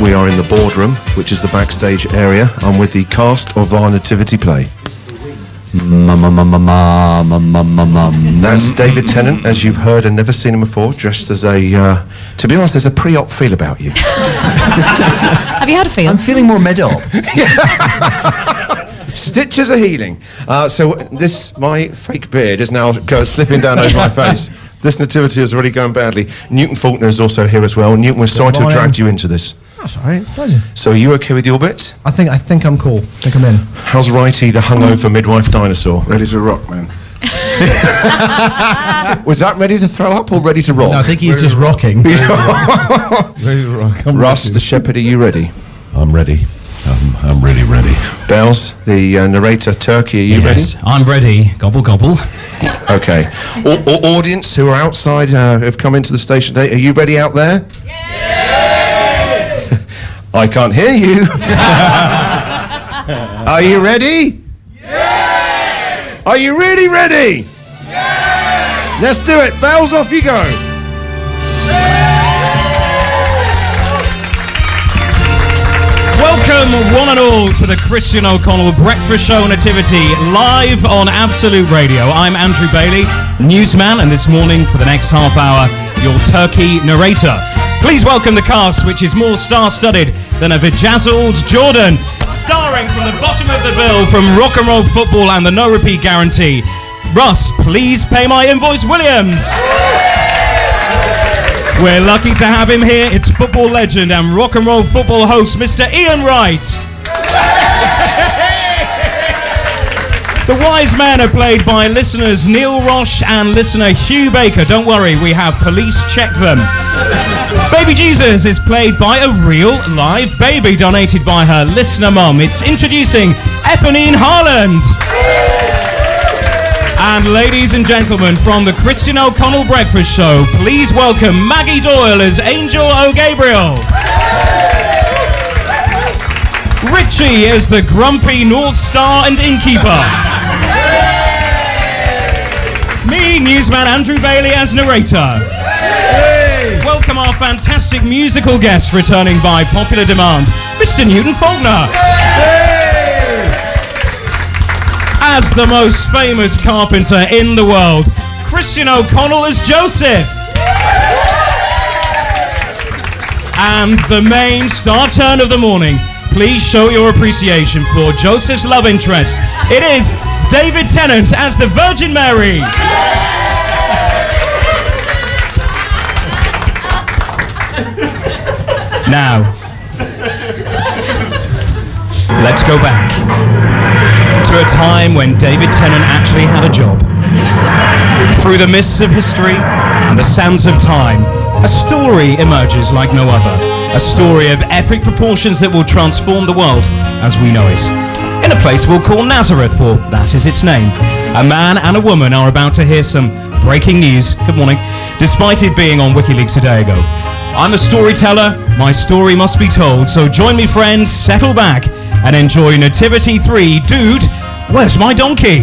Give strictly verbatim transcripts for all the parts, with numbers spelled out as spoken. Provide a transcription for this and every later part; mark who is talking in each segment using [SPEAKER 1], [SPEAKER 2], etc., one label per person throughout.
[SPEAKER 1] We are in the boardroom, which is the backstage area. I'm with the cast of our nativity play. That's David Tennant, as you've heard and never seen him before, dressed as a, uh, to be honest, there's a pre-op feel about you.
[SPEAKER 2] Have you had a feel?
[SPEAKER 3] I'm feeling more mid-op.
[SPEAKER 1] Stitches are healing. Uh, so this, my fake beard is now uh, slipping down over my face. This nativity is already going badly. Newton Faulkner is also here as well. Newton, we're sorry to have dragged you into this.
[SPEAKER 3] That's all right, it's a pleasure.
[SPEAKER 1] So are you okay with your bits?
[SPEAKER 3] I think I think I'm cool. I think I'm in.
[SPEAKER 1] How's Righty, the hungover midwife dinosaur?
[SPEAKER 4] Ready to rock, man.
[SPEAKER 1] Was that ready to throw up or ready to rock?
[SPEAKER 3] No, I think he's ready just rocking.
[SPEAKER 4] Ready to rock. I'm
[SPEAKER 1] Russ,
[SPEAKER 4] ready.
[SPEAKER 1] the shepherd, are you ready?
[SPEAKER 4] I'm ready. I'm, I'm really ready.
[SPEAKER 1] Bells, the uh, narrator, Turkey, are you
[SPEAKER 5] Yes, I'm ready. Gobble, gobble.
[SPEAKER 1] ready? Okay. Or, or audience who are outside, uh, have come into the station today, are you ready out there? I can't hear you. Are you ready? Yes! Are you really ready? Yes! Let's do it. Bells, off you go.
[SPEAKER 5] Welcome, one and all, to the Christian O'Connell Breakfast Show Nativity, live on Absolute Radio. I'm Andrew Bailey, newsman, and this morning, for the next half hour, your Turkey narrator. Please welcome the cast, which is more star-studded than a bejazzled Jordan, starring from the bottom of the bill from Rock and Roll Football and the No Repeat Guarantee. Russ, please pay my invoice, Williams. We're lucky to have him here. It's football legend and Rock and Roll Football host, Mister Ian Wright. The wise men are played by listeners Neil Roche and listener Hugh Baker. Don't worry, we have police check them. Baby Jesus is played by a real live baby donated by her listener mum. It's introducing Eponine Harland. And ladies and gentlemen, from the Christian O'Connell Breakfast Show, please welcome Maggie Doyle as Angel O'Gabriel. Richie as the grumpy North Star and innkeeper. Me, newsman Andrew Bailey, as narrator. Hey. Welcome our fantastic musical guest returning by popular demand, Mister Newton Faulkner. Hey. As the most famous carpenter in the world, Christian O'Connell as Joseph. And the main star turn of the morning, please show your appreciation for Joseph's love interest. It is David Tennant as the Virgin Mary. Now, let's go back to a time when David Tennant actually had a job. Through the mists of history and the sands of time, a story emerges like no other. A story of epic proportions that will transform the world as we know it. In a place we'll call Nazareth, for that is its name. A man and a woman are about to hear some breaking news. Good morning. Despite it being on WikiLeaks a day ago. I'm a storyteller, my story must be told, so join me friends, settle back, and enjoy Nativity three, Dude, Where's My Donkey?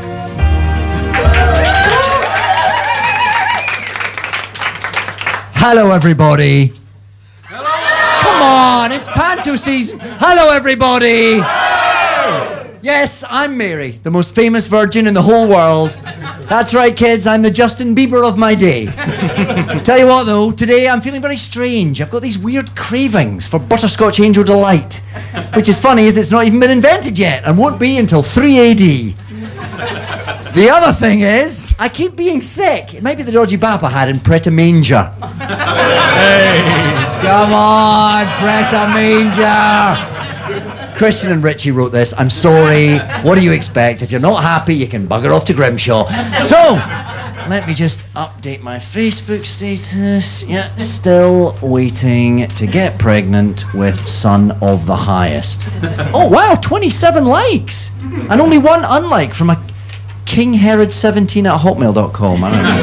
[SPEAKER 3] Hello, everybody. Hello. Come on, it's panto season. Hello, everybody. Hello. Yes, I'm Mary, the most famous virgin in the whole world. That's right, kids, I'm the Justin Bieber of my day. Tell you what, though, today I'm feeling very strange. I've got these weird cravings for butterscotch angel delight, which is funny as it's not even been invented yet and won't be until three A D. The other thing is, I keep being sick. It might be the dodgy bap I had in Pret a Manger. Hey. Come on, Pret a Manger. Christian and Richie wrote this. I'm sorry. What do you expect? If you're not happy, you can bugger off to Grimshaw. So, let me just update my Facebook status. Yeah, still waiting to get pregnant with son of the highest. Oh, wow, twenty-seven likes. And only one unlike from a King Herod seventeen at hotmail dot com. I don't know.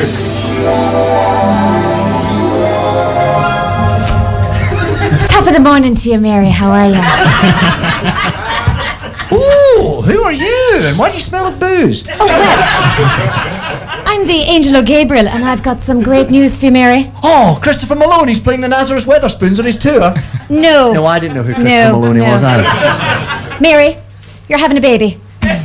[SPEAKER 2] Top of the morning to you, Mary. How are you?
[SPEAKER 3] Ooh, who are you? And why do you smell of booze?
[SPEAKER 2] Oh, well, I'm the Angel O'Gabriel, and I've got some great news for you, Mary.
[SPEAKER 3] Oh, Christopher Maloney's playing the Nazareth Weatherspoons on his tour.
[SPEAKER 2] No.
[SPEAKER 3] No, I didn't know who Christopher
[SPEAKER 2] No,
[SPEAKER 3] Maloney
[SPEAKER 2] no.
[SPEAKER 3] was either.
[SPEAKER 2] Mary, you're having a baby.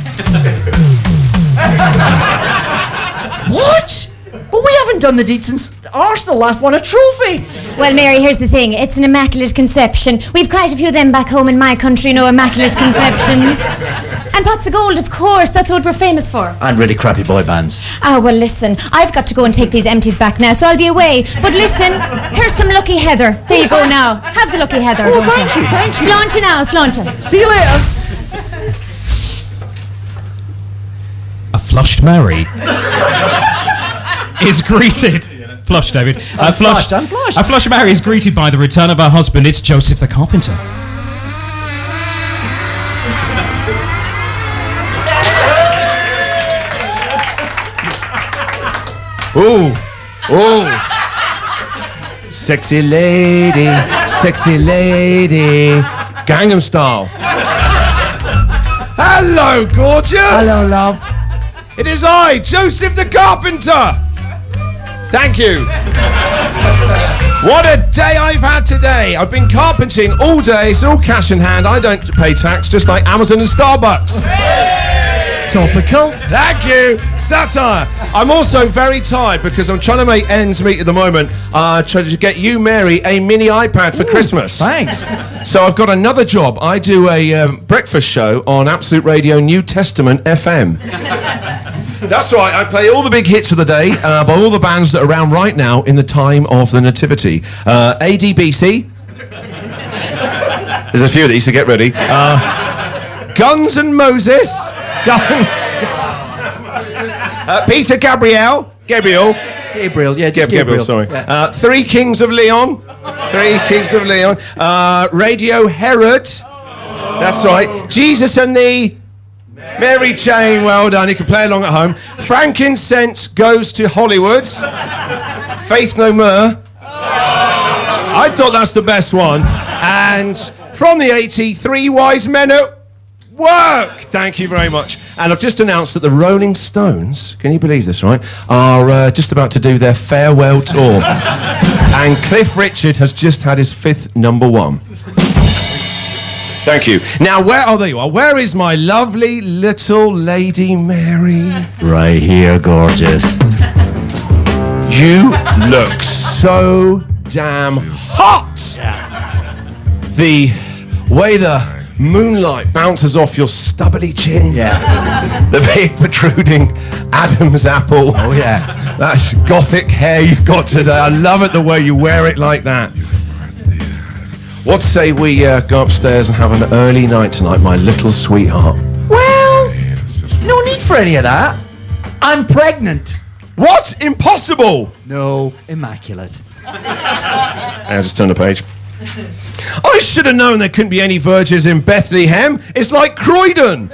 [SPEAKER 3] What? But we haven't done the deed since Arsenal last won a trophy.
[SPEAKER 2] Well, Mary, here's the thing. It's an immaculate conception. We've quite a few of them back home in my country, no immaculate conceptions. And pots of gold, of course. That's what we're famous for.
[SPEAKER 3] And really crappy boy bands.
[SPEAKER 2] Ah, well, listen. I've got to go and take these empties back now, so I'll be away. But listen, here's some Lucky Heather. There you go now. Have the Lucky Heather,
[SPEAKER 3] Oh,
[SPEAKER 2] don't
[SPEAKER 3] thank you, thank you.
[SPEAKER 2] Sláinte now, sláinte.
[SPEAKER 3] See you later.
[SPEAKER 5] A flushed Mary is greeted. Flushed, David.
[SPEAKER 3] I'm flushed, I'm flushed.
[SPEAKER 5] A flushed Mary is greeted by the return of her husband. It's Joseph the Carpenter.
[SPEAKER 1] Ooh, ooh. Sexy lady, sexy lady. Gangnam Style. Hello, gorgeous.
[SPEAKER 3] Hello, love.
[SPEAKER 1] It is I, Joseph the Carpenter. Thank you. What a day I've had today. I've been carpenting all day. It's all cash in hand. I don't pay tax, just like Amazon and Starbucks.
[SPEAKER 3] Topical.
[SPEAKER 1] Thank you. Satire. I'm also very tired because I'm trying to make ends meet at the moment. Uh, trying to get you, Mary, a mini iPad for
[SPEAKER 3] Ooh,
[SPEAKER 1] Christmas.
[SPEAKER 3] Thanks.
[SPEAKER 1] So I've got another job. I do a um, breakfast show on Absolute Radio New Testament F M. That's right, I play all the big hits of the day uh, by all the bands that are around right now in the time of the Nativity. Uh, A D B C. There's a few of these, so get ready. Uh, Guns and Moses. Guns. uh, Peter Gabriel. Gabriel.
[SPEAKER 3] Gabriel, yeah, just
[SPEAKER 1] Gabriel,
[SPEAKER 3] Gabriel.
[SPEAKER 1] sorry.
[SPEAKER 3] Yeah.
[SPEAKER 1] Uh, Three Kings of Leon. Three Kings of Leon. Uh, Radio Herod. That's right. Jesus and the... Mary Chain, well done. You can play along at home. Frankincense Goes to Hollywood. Faith No More. I thought that's the best one. And from the eighty, Three Wise Men at Work. Thank you very much. And I've just announced that the Rolling Stones, can you believe this, right, are uh, just about to do their farewell tour. And Cliff Richard has just had his fifth number one. Thank you. Now, where are they? Well, where is my lovely little Lady Mary?
[SPEAKER 3] Right here, gorgeous.
[SPEAKER 1] You look so damn hot. The way the moonlight bounces off your stubbly chin.
[SPEAKER 3] Yeah.
[SPEAKER 1] The big protruding Adam's apple.
[SPEAKER 3] Oh, yeah.
[SPEAKER 1] That's gothic hair you've got today. I love it the way you wear it like that. What say we uh, go upstairs and have an early night tonight, my little sweetheart?
[SPEAKER 3] Well, no need for any of that. I'm pregnant.
[SPEAKER 1] What? Impossible!
[SPEAKER 3] No, immaculate.
[SPEAKER 1] I'll just turn the page. I should have known there couldn't be any virgins in Bethlehem. It's like Croydon.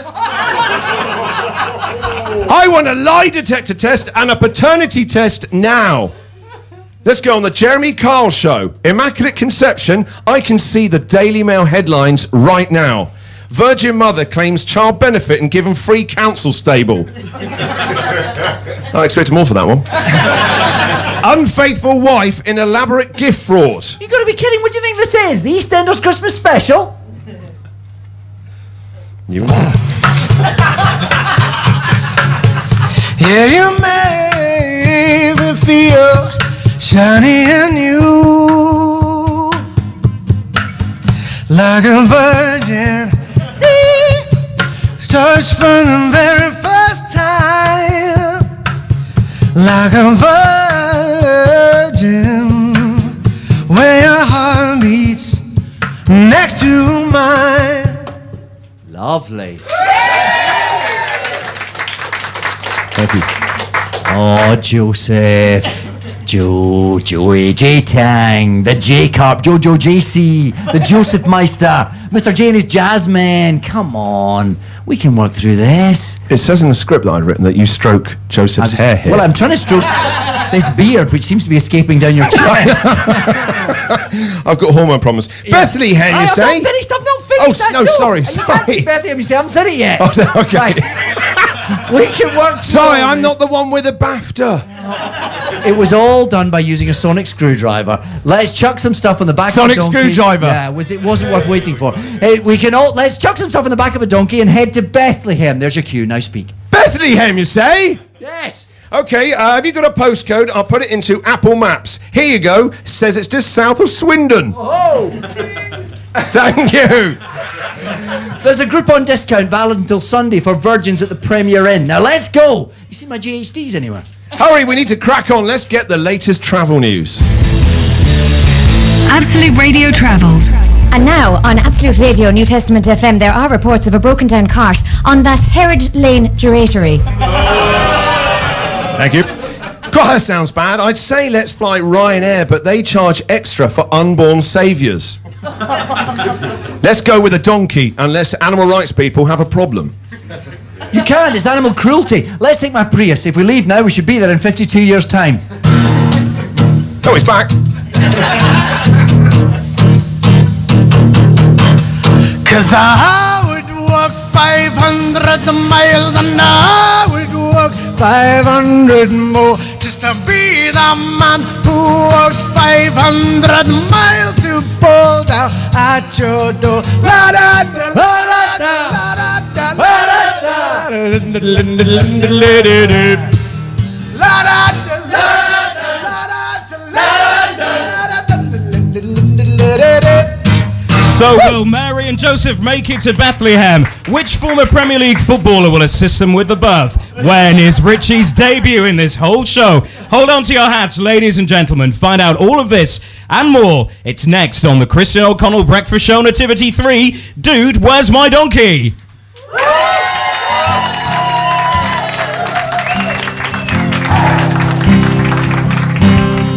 [SPEAKER 1] I want a lie detector test and a paternity test now. Let's go on the Jeremy Kyle Show. Immaculate Conception. I can see the Daily Mail headlines right now. Virgin mother claims child benefit and given free council stable. I expected more for that one. Unfaithful wife in elaborate gift fraud.
[SPEAKER 3] You gotta be kidding. What do you think this is? The EastEnders Christmas special?
[SPEAKER 1] You
[SPEAKER 6] Yeah, you made me feel shiny and new, like a virgin, touched for the very first time, like a virgin, where your heart beats next to mine.
[SPEAKER 3] Lovely.
[SPEAKER 1] Thank you.
[SPEAKER 3] Oh, Joseph. Joe, Joey, J-Tang, the J-Carp, Jojo J C, the Joseph Meister, Mister J and his Jazzman. Come on, we can work through this.
[SPEAKER 1] It says in the script that I'd written that you stroke Joseph's
[SPEAKER 3] I'm
[SPEAKER 1] hair
[SPEAKER 3] st-
[SPEAKER 1] here.
[SPEAKER 3] Well, I'm trying to stroke this beard, which seems to be escaping down your chest.
[SPEAKER 1] I've got hormone problems. Bethlehem, you
[SPEAKER 3] I,
[SPEAKER 1] say?
[SPEAKER 3] I'm not finished, I'm not finished.
[SPEAKER 1] Oh,
[SPEAKER 3] that,
[SPEAKER 1] no, sorry,
[SPEAKER 3] You
[SPEAKER 1] sorry.
[SPEAKER 3] can't say Bethlehem, you say, I haven't said it yet.
[SPEAKER 1] Oh, okay.
[SPEAKER 3] Right. We can work.
[SPEAKER 1] Sorry,
[SPEAKER 3] through
[SPEAKER 1] I'm
[SPEAKER 3] this.
[SPEAKER 1] not the one with a BAFTA.
[SPEAKER 3] It was all done by using a sonic screwdriver. Let's chuck some stuff on the back
[SPEAKER 1] Sonic
[SPEAKER 3] of a donkey.
[SPEAKER 1] screwdriver.
[SPEAKER 3] Yeah, it was- it wasn't worth waiting for. Hey, we can all let's chuck some stuff on the back of a donkey and head to Bethlehem. There's your cue. Now speak.
[SPEAKER 1] Bethlehem, you say?
[SPEAKER 3] Yes.
[SPEAKER 1] Okay, uh, have you got a postcode? I'll put it into Apple Maps. Here you go. Says it's just south of Swindon.
[SPEAKER 3] Oh.
[SPEAKER 1] Thank you.
[SPEAKER 3] There's a group on discount valid until Sunday for virgins at the Premier Inn. Now let's go. You see my G H Ds anywhere?
[SPEAKER 1] Hurry, we need to crack on. Let's get the latest travel news.
[SPEAKER 7] Absolute Radio Travel.
[SPEAKER 2] And now, on Absolute Radio New Testament F M, there are reports of a broken down cart on that Herod Lane gyratory.
[SPEAKER 1] Thank you. God, that sounds bad. I'd say let's fly Ryanair, but they charge extra for unborn saviours. Let's go with a donkey, unless animal rights people have a problem.
[SPEAKER 3] You can't. It's animal cruelty. Let's take my Prius. If we leave now, we should be there in fifty-two years' time.
[SPEAKER 1] Oh, it's back.
[SPEAKER 6] Cause I would walk five hundred miles and I would walk five hundred more just to be the man who walked five hundred miles to fall down at your door. La da da la la da la da da la da la da
[SPEAKER 5] So will Mary and Joseph make it to Bethlehem? Which former Premier League footballer will assist them with the birth? When is Richie's debut in this whole show? Hold on to your hats, ladies and gentlemen. Find out all of this and more. It's next on the Christian O'Connell Breakfast Show Nativity three. Dude, where's my donkey?